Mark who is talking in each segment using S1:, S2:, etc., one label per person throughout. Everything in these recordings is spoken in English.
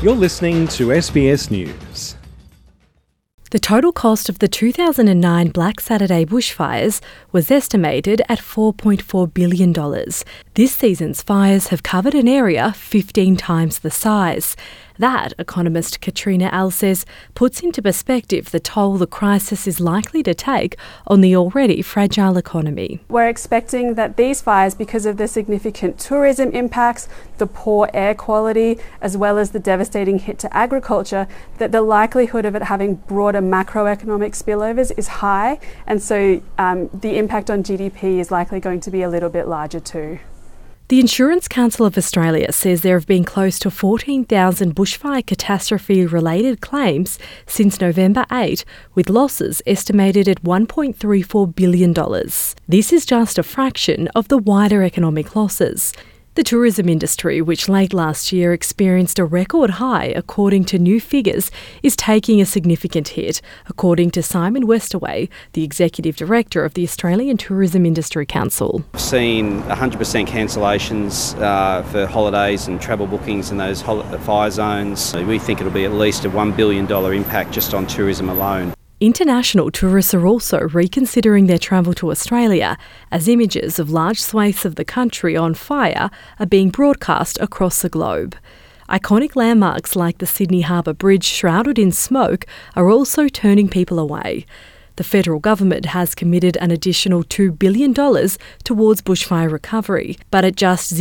S1: You're listening to SBS News.
S2: The total cost of the 2009 Black Saturday bushfires was estimated at $4.4 billion. This season's fires have covered an area 15 times the size. That, economist Katrina Al says, puts into perspective the toll the crisis is likely to take on the already fragile economy.
S3: We're expecting that these fires, because of the significant tourism impacts, the poor air quality, as well as the devastating hit to agriculture, that the likelihood of it having broader macroeconomic spillovers is high, and so the impact on GDP is likely going to be a little bit larger too.
S2: The Insurance Council of Australia says there have been close to 14,000 bushfire catastrophe-related claims since November 8, with losses estimated at $1.34 billion. This is just a fraction of the wider economic losses. The tourism industry, which late last year experienced a record high according to new figures, is taking a significant hit, according to Simon Westaway, the Executive Director of the Australian Tourism Industry Council.
S4: We've seen 100% cancellations for holidays and travel bookings in those fire zones. We think it'll be at least a $1 billion impact just on tourism alone.
S2: International tourists are also reconsidering their travel to Australia as images of large swathes of the country on fire are being broadcast across the globe. Iconic landmarks like the Sydney Harbour Bridge shrouded in smoke are also turning people away. The federal government has committed an additional $2 billion towards bushfire recovery, but at just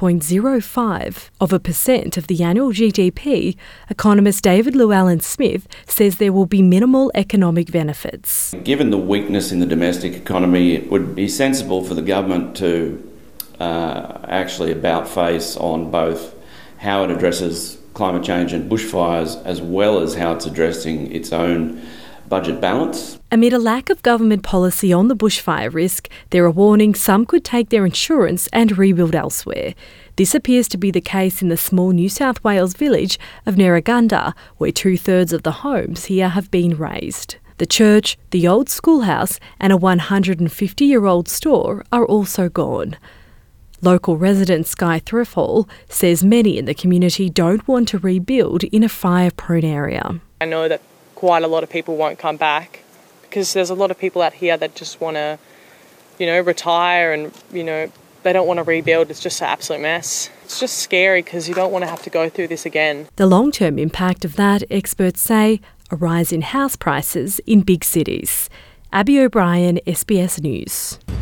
S2: 0.05% of the annual GDP, economist David Llewellyn-Smith says there will be minimal economic benefits.
S5: Given the weakness in the domestic economy, it would be sensible for the government to actually about-face on both how it addresses climate change and bushfires, as well as how it's addressing its own budget balance.
S2: Amid a lack of government policy on the bushfire risk, there are warnings some could take their insurance and rebuild elsewhere. This appears to be the case in the small New South Wales village of Nerragunda, where 2/3 of the homes here have been razed. The church, the old schoolhouse and a 150-year-old store are also gone. Local resident Sky Thrifall says many in the community don't want to rebuild in a fire-prone area.
S6: I know that quite a lot of people won't come back because there's a lot of people out here that just want to, retire and, they don't want to rebuild. It's just an absolute mess. It's just scary because you don't want to have to go through this again.
S2: The long-term impact of that, experts say, a rise in house prices in big cities. Abby O'Brien, SBS News.